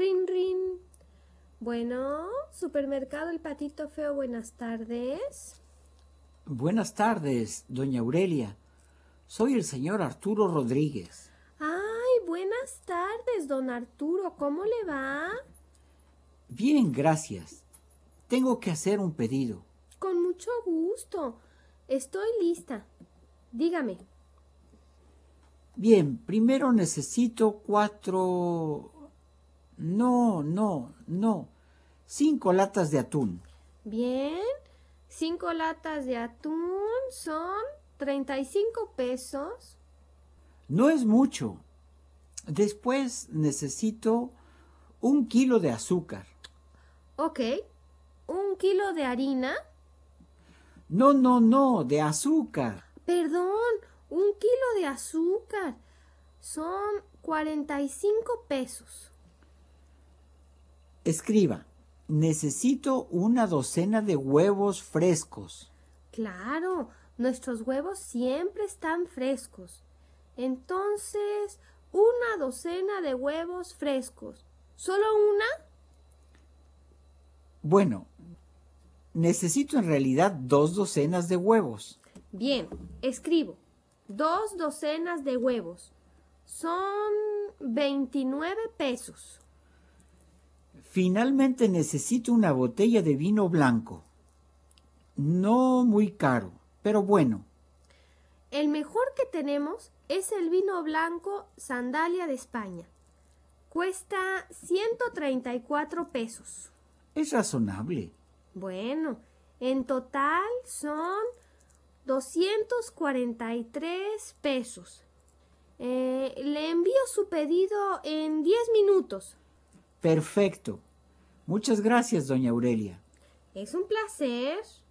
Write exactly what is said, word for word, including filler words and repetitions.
Rin, rin. Bueno, supermercado El Patito Feo, buenas tardes. Buenas tardes, doña Aurelia. Soy el señor Arturo Rodríguez. Ay, buenas tardes, don Arturo. ¿Cómo le va? Bien, gracias. Tengo que hacer un pedido. Con mucho gusto. Estoy lista. Dígame. Bien, primero necesito cuatro... No, no, no. Cinco latas de atún. Bien. Cinco latas de atún son treinta y cinco pesos. No es mucho. Después necesito un kilo de azúcar. Ok. ¿Un kilo de harina? No, no, no, de azúcar. Perdón, un kilo de azúcar. Son cuarenta y cinco pesos. Escriba. Necesito una docena de huevos frescos. Claro, nuestros huevos siempre están frescos. Entonces, una docena de huevos frescos. ¿Solo una? Bueno, necesito en realidad dos docenas de huevos. Bien, escribo. Dos docenas de huevos. Son veintinueve pesos. Finalmente necesito una botella de vino blanco. No muy caro, pero bueno. El mejor que tenemos es el vino blanco Sandalia de España. Cuesta ciento treinta y cuatro pesos. Es razonable. Bueno, en total son doscientos cuarenta y tres pesos. Eh, le envío su pedido en diez minutos. Perfecto. Muchas gracias, doña Aurelia. Es un placer.